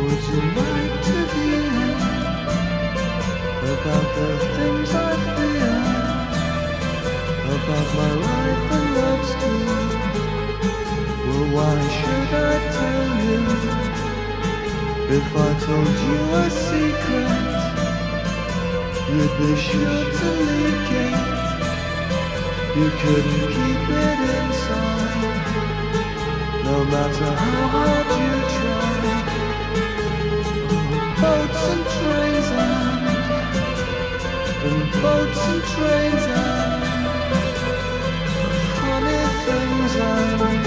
Would you like to hear about the things I fear, about my life and love stream? Well, why should I tell you if I told you a secret? You'd be sure to leak it. You couldn't keep it inside, no matter how hard you tried. Boats and trains and boats and trains and funny things and